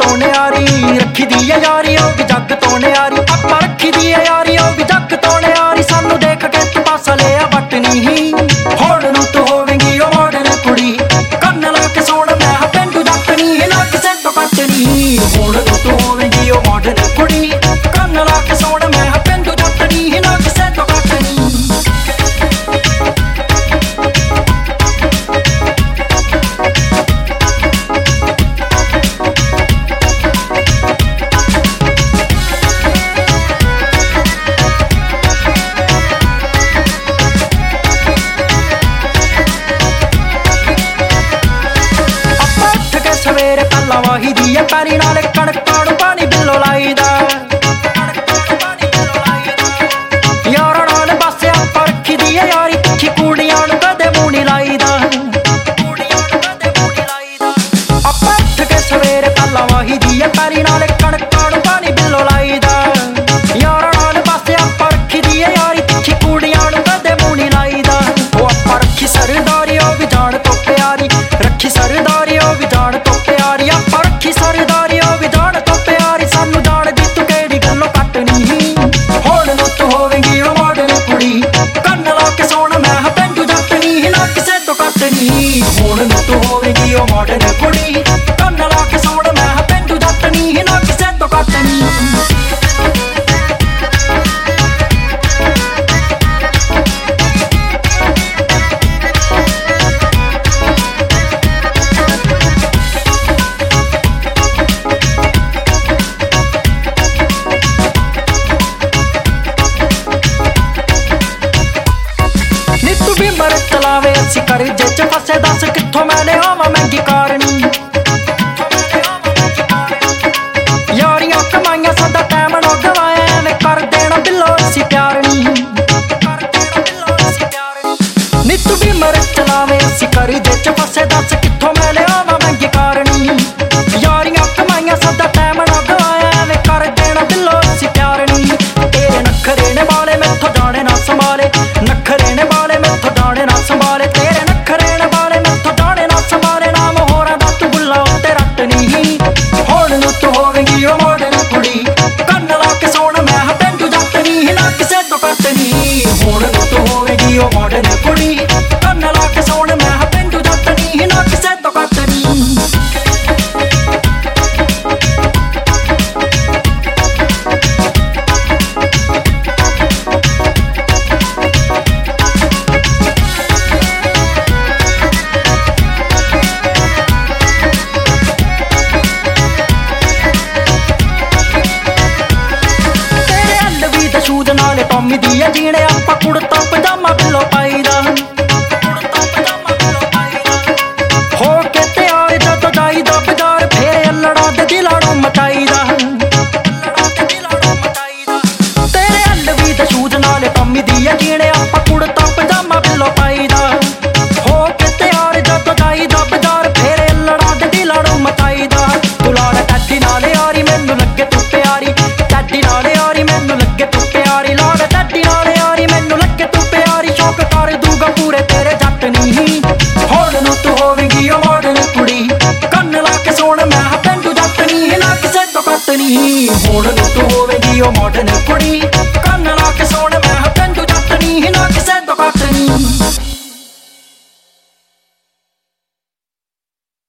ਤੋਂ ਨਿਆਰੀ ਰੱਖੀ ਦੀ ਆ ਯਾਰੀ ਉਹ ਵੀ ਜੱਗ ਤੋਂ ਨਿਆਰੀ ਆਪਾਂ ਰੱਖੀ ਦੀ ਆ ਯਾਰੀ ਉਹ ਵੀ ਜੱਗ ਤੋਂ ਨਿਆਰੀ ਸਾਨੂੰ ਦੇਖ ਕੇ ਤੂੰ ਪਾਸਾ ਲਿਆ ਵੱਟ ਨਹੀਂ ਹੁਣ ਨੂੰ ਤੂੰ ਹੋਵੇਂਗੀ ਉਹ ਮਾਡਰਨ ਕੁੜੀ ਕੰਨ ਲਾ ਕੇ ਸੋਣ ਮੈਂ ਹਾਂ ਪਿੰਡੂ ਜੱਟ ਨਹੀਂ ਨਾ ਕਿਸੇ ਤੋਂ ਘੱਟ ਨਹੀਂ ਹੁਣ ਨੂੰ ਤੂੰ ਹੋਵੇਂਗੀ ਉਹ ਮਾਡਰਨ ਕੁੜੀ ਕੰਨ ਲਾ ਕੇ ਸੋਣ ਮੈਂ ਹਾਂ ਪਿੰਡੂ ਜੱਟ ਨਹੀਂ ਨਾ ਕਿਸੇ ਤੋਂ ਘੱਟ ਨਹੀਂ ਸਵੇਰੇ ਪਹਿਲਾਂ ਵਾਹੀ ਦੀ ਪੈਰੀ ਨਾਲ ਕਣਕਾਂ ਨੂੰ ਪਾਣੀ ਬਿੱਲੋ ਲਾਈਦਾ ਯਾਰਾਂ ਨਾਲ ਬਸ ਆਪਾਂ ਰੱਖੀ ਦੀ ਯਾਰੀ ਤਿੱਖੀ ਕੁੜੀਆਂ ਨੂੰ ਕਦੇ ਮੂੰਹ ਨੀ ਲਾਈਦਾ ਆਪਾਂ ਉੱਠ ਕੇ ਸਵੇਰੇ ਪਹਿਲਾਂ ਵਾਹੀ ਦੀ ਪੈਰੀ ਨਾਲ ਕਣਕਾਂ ਨੂੰ ਪਾਣੀ ਬਿੱਲੋ ਲਾਈਦਾ ਯਾਰਾਂ ਨਾਲ ਬਸ ਆਪਾਂ ਰੱਖੀ ਦੀ ਯਾਰੀ ਤਿੱਖੀ ਕੁੜੀਆਂ ਨੂੰ ਕਦੇ ਮੂੰਹ ਨੀ ਲਾਈਦਾ ਉਹ ਆਪਾਂ ਰੱਖੀ ਸਰਦਾਰੀ ਉਹ ਵੀ ਜਾਣ ਤੋਂ ਪਿਆਰੀ ਰੱਖੀ ਸਰਦਾਰੀ ਉਹ ਵੀ ਜਾਣ ਤੋਂ ਪਿਆਰੀ ਆਪਾਂ ਰੱਖੀ ਸਰਦਾਰੀ ਉਹ ਵੀ ਜਾਣ ਤੋਂ ਪਿਆਰੀ ਸਾਨੂੰ ਜਾਣਦੀ ਤੂੰ ਕਿਹੜੀ ਗੱਲੋਂ ਘੱਟ ਨਹੀਂ ਹੁਣ ਨੂੰ ਤੂੰ ਹੋਵੇਂਗੀ ਉਹ ਮਾਡਰਨ ਕੁੜੀ ਕੰਨ ਲਾ ਕੇ ਸੋਣ ਮੈਂ ਹਾਂ ਪਿੰਡੂ ਜੱਟ ਨਹੀਂ ਨਾ ਕਿਸੇ ਤੋਂ ਘੱਟ ਨਹੀਂ ਹੁਣ ਨੂੰ ਤੂੰ ਹੋਵੇਂਗੀ ਉਹ ਮਾਡਰਨ ਕੁੜੀ ਕੰਨ ਲਾ ਕੇ ਸੋਣ ਮੈਂ ਹਾਂ ਪਿੰਡੂ ਜੱਟ ਨਹੀਂ ਨਾ ਕਿਸੇ ਤੋਂ ਘੱਟ ਨਹੀਂ ਚਲਾਵੇ ਅਸੀਂ ਕਰਜ਼ੇ ਚ ਫਸੇ ਦੱਸ ਕਿੱਥੋਂ ਮੈਂ ਲਿਆਵਾਂ ਮਹਿੰਗੀ ਕਾਰਨੀ ਯਾਰੀਆਂ ਕਮਾਈਆਂ ਸਾਡਾ ਟਾਈਮ ਨਾ ਗਵਾਇਆ ਐਵੇਂ ਕਰ ਦੇਣਾ ਬਿੱਲੋ ਅਸੀਂ ਪਿਆਰ ਨੀ ਨੀ ਤੂੰ ਵੀ ਮਰ ਚਲਾਵੇ ਅਸੀਂ ਕਰਜ਼ੇ ਚ ਫਸੇ ਦੱਸ ਕਿੱਥੋਂ ਮੈਂ ਲਿਆਵਾਂ ਮਹਿੰਗੀ ਕਾਰਨੀ ਯਾਰੀਆਂ ਕਮਾਈਆਂ ਸਾਡਾ ਟਾਈਮ ਨਾ ਗਵਾਇਆ ਐਵੇਂ ਕਰ ਦੇਣਾ ਬਿੱਲੋ ਅਸੀਂ ਪਿਆਰ ਨੀ ਤੇਰੇ ਨਖਰੇ ਨੇ ਵਾਲੇ ਮੈਥੋਂ ਜਾਣੇ ਨਾ ਸੰਭਾਲੇ ਨਖਰੇ ਨੇ ਵਾਲੇ ਮੈਥੋਂ ਜਾਣੇ ਨਾ ਸੰਭਾਲੇ ਤੇਰੇ ਨਖਰੇ ਨੇ ਵਾਲੇ ਮੈਥੋਂ ਜਾਣੇ ਨਾ ਸੰਭਾਲੇ ਨਾਮ ਹੋਰਾਂ ਦਾ ਤੂੰ ਬੁੱਲਾ ਉੱਤੇ ਰੱਟ ਨਹੀਂ ਹੁਣ ਨੂੰ ਤੂੰ ਹੋਵੇਂਗੀ ਉਹ ਮਾਡਰਨ ਕੁੜੀ ਕੰਨ ਲਾ ਕੇ ਸੋਣ ਮੈਂ ਹਾਂ ਪਿੰਡੂ ਜੱਟ ਨਹੀਂ ਨਾ ਕਿਸੇ ਤੋਂ ਘੱਟ ਨਹੀਂ ਹੁਣ ਨੂੰ ਤੂੰ ਹੋਵੇਂਗੀ ਉਹ ਮਾਡਰਨ ਕੁੜੀ ਕੰਨ ਲਾ ਕੇ ਸੋਣ ਮੈਂ ਹਾਂ ਪਿੰਡੂ ਜੱਟ ਨਹੀਂ ਨਾ ਕਿਸੇ ਤੋਂ ਘੱਟ ਨਹੀਂ ਸ਼ੂਜ਼ ਨਾਲ ਟੌਮੀ ਦੀ ਜੀਣੇ ਆਪਾਂ ਕੁੜਤਾ ਪਜਾਮਾ ਬਿੱਲੋ ਪਾਈਦਾ ਹੋ ਕੇ ਤਿਆਰ ਜਦੋਂ ਜਾਈਦਾ ਬਾਜ਼ਾਰ ਫੇਰ ਅੱਲੜਾਂ ਦੇ ਦਿਲਾਂ ਨੂੰ ਮਚਾਈਦਾ ਤੇਰੇ ਅੱਲਵੀ ਦੇ ਸ਼ੂਜ਼ ਨਾਲ ਟੌਮੀ ਦੀ ਜੀਣੇ ਆਪਾਂ ਕੁੜਤਾ ਪਜਾਮਾ ਬਿੱਲੋ ਪਾਈਦਾ ਹੋ ਕੇ ਤਿਆਰ ਜਦੋਂ ਜਾਈਦਾ ਬਾਜ਼ਾਰ ਫੇਰ ਅੱਲੜਾਂ ਦੇ ਦਿਲਾਂ ਨੂੰ ਮਚਾਈਦਾ ਤੂੰ ਲਾਲ ਟੱਡੀ ਨਾਲ ਯਾਰੀ ਮੈਨੂੰ ਲੱਗੇ ਤੂੰ ਪਿਆਰੀ ਟੱਡੀ ਨਾਲ ਯਾਰੀ ਮੈਨੂੰ ਲੱਗੇ ਤੂੰ ਪਿਆਰੀ ਲਾਲ ਟੱਡੀ ਨਾਲ ਯਾਰੀ ਮੈਨੂੰ ਲੱਗੇ ਤੂੰ ਪਿਆਰੀ ਸ਼ੌਕ ਕਰ ਦੂਗਾ ਪੂਰੇ ਤੇਰੇ ਜੱਟ ਨਹੀਂ ਹੁਣ ਨੂੰ ਤੂੰ ਹੋਵੇਂਗੀ ਉਹ ਮਾਡਰਨ ਕੁੜੀ ਕੰਨ ਲਾ ਕੇ ਸੋਣ ਮੈਂ ਹਾਂ ਪਿੰਡੂ ਜੱਟ ਨਹੀਂ ਨਾ ਕਿਸੇ ਤੋਂ ਘੱਟ ਨਹੀਂ ਹੁਣ ਨੂੰ ਤੂੰ ਹੋਵੇਂਗੀ ਉਹ ਮਾਡਰਨ ਕੁੜੀ ਕੰਨ ਲਾ ਕੇ ਸੋਣ ਮੈਂ